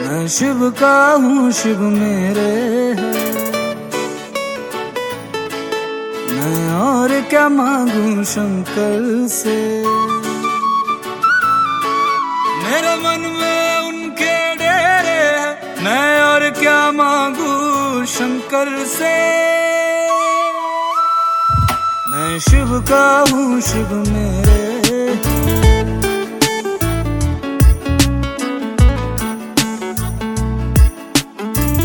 मैं शिव का हूँ, शिव मेरे है। मैं और क्या मांगू शंकर से, मेरे मन में उनके डेरे हैं। मैं और क्या मांगू शंकर से। मैं शिव का हूँ, शिव मेरे